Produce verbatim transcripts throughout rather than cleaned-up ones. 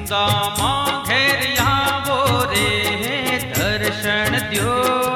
दामा घेर आवो रे दर्शन द्यो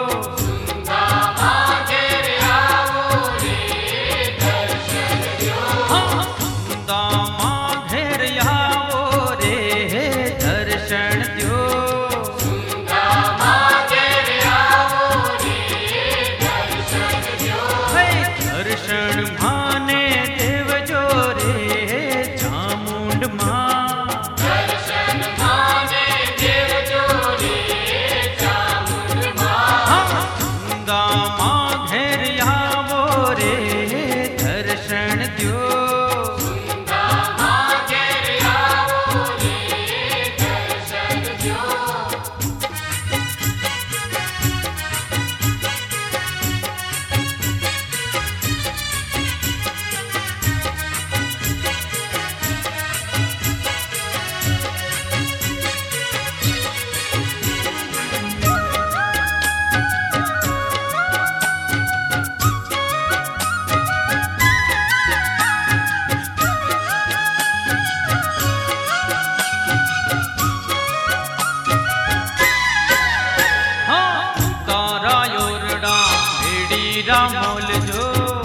रामोल जो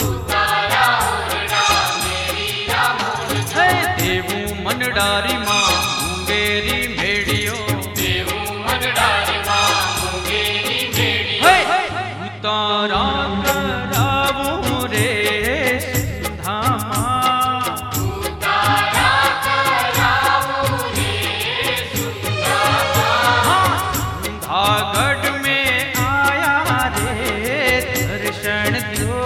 देवू मनडारी माँ मुंगेरी भेड़ियो देवू मनडारी माँ मुंगेरी भेड़ियो तारा करावू रे धामा धागढ़ में आया रे दर्शन द्यो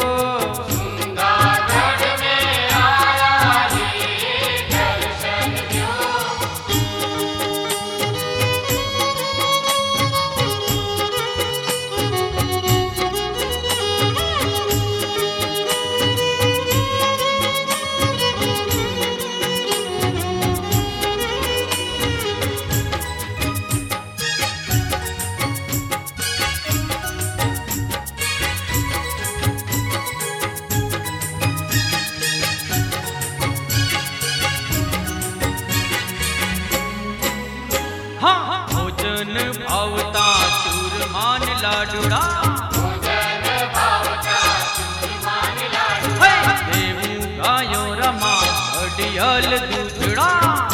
भोजन भावता चूरमान लाडुड़ा देवू गायो रमा घड़ियल दूधड़ा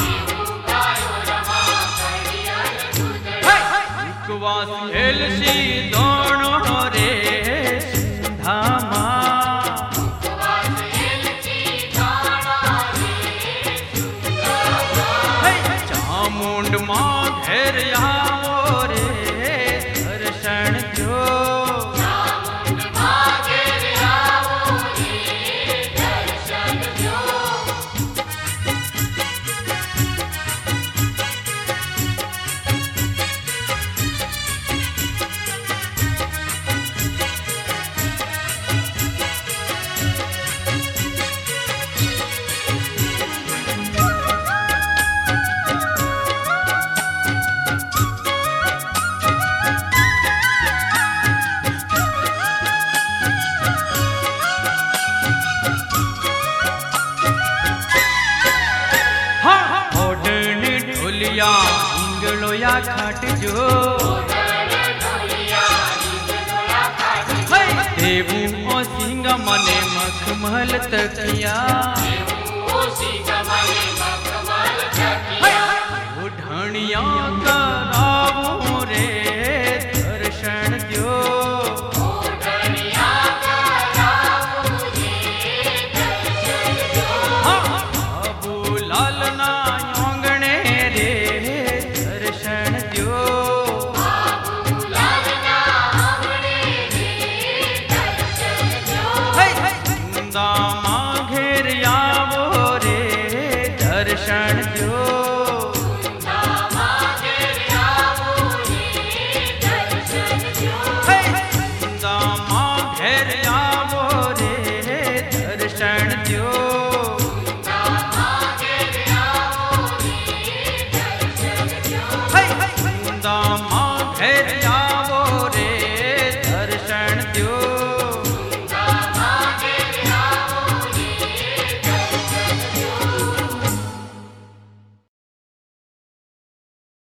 उपवास हेलसी दोनों रे धामा चामुंड माँ घेर आवो रे दर्शन द्यो ढोलिया इंगलो या खाट जो देवू ओ सिंग मने मखमल तकिया ढणिया करावो रे दर्शन द्यो दामा घेर आवो रे दर्शन